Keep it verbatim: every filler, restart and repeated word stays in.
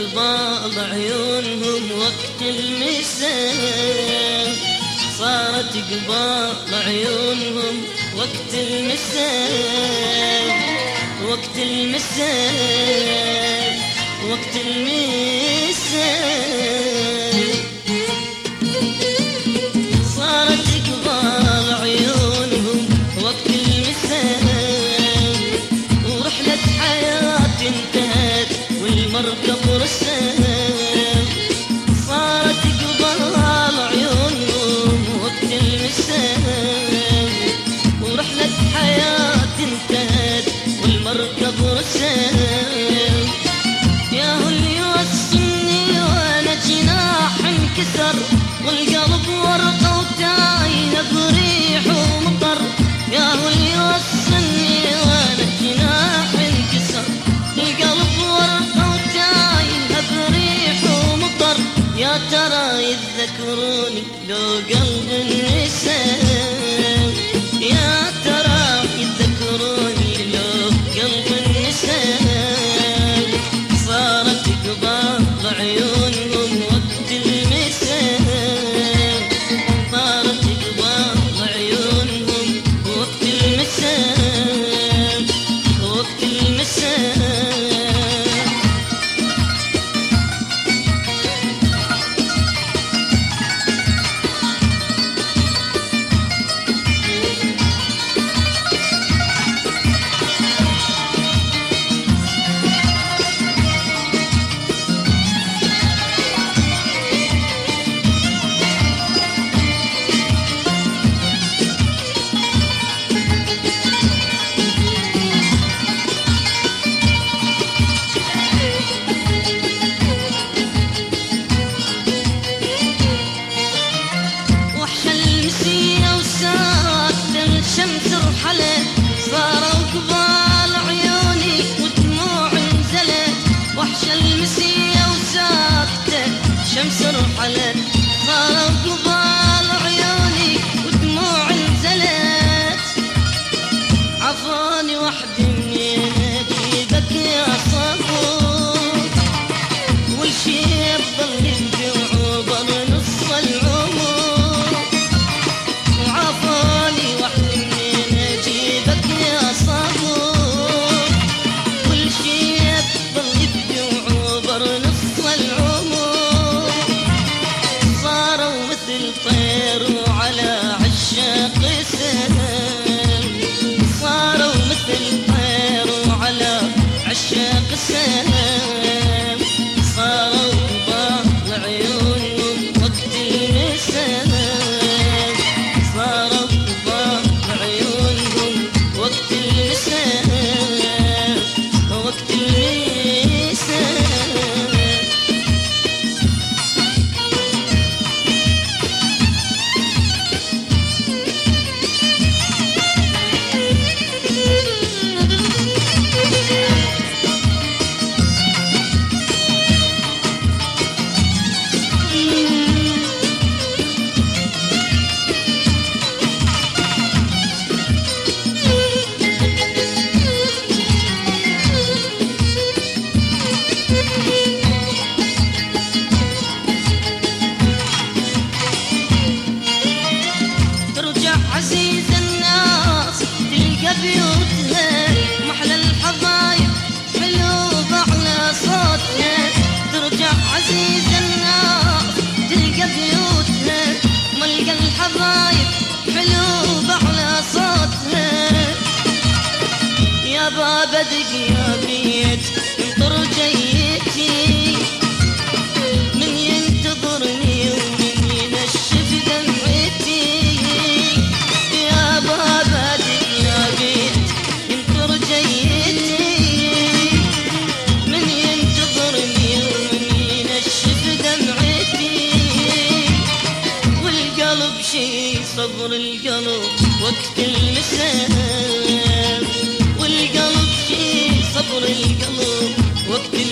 قبال عيونهم وقت المساء، صارت قبال عيونهم وقت المساء، وقت المساء، وقت المساء. صارت قبال عيونهم وقت المساء، ورحلة حياتي انتهت والمركب رسام. صارت قبال عيونهم وقت المساء، ورحلة حياتي انتهت والمركب رسام. يا هو اللي يوصلني وانا جناح انكسر، والقلب ورقة وتايهة بريح ومطر. يا هو اللي يوصلني وانا جناح انكسر، القلب ورقة وتايهة بريح ومطر. يا ترى يتذكروني لو قلب النساء، يا ترى يتذكروني لو قلب النساء. صارت قبال عيونهم وقت المساء، صارت قبال عيونهم وقت المساء، وقت المساء. الشمس رحلت صاروا قبال عيوني ودموع نزلت، وحش المسية وساكتة الشمس رحلت صاروا قبال عيوني ودموع نزلت. عفاني وحدي منين اجيبك يا صبور، والشي يضل يبكي وعبر نص العمر. وعفاني وحدي منين اجيبك يا صبور، والشي يضل يبكي وعبر نص العمر. صاروا مثل طير وعلى عشاق سهام، صاروا مثل طير وعلى عشاق سهام. صاروا قبال عيونهم وقت المساء، صاروا قبال عيونهم وقت المساء، وقت المساء. ترجع عزيز الناس تلقى بيوتها محلى الحبايب حلو بأعلى صوتها. ترجع عزيز الناس تلقى بيوتها ملقى الحبايب حلو بأعلى صوتها. يا باب ادق يا بيت انطر جيتي، من ينتظرني ومن ينشف دمعتي. يا باب ادق يا بيت انطر جيتي، من ينتظرني ومن ينشف دمعتي. والقلب شي صبر القلب وقت المساء، والقلب شي صبر القلب وقت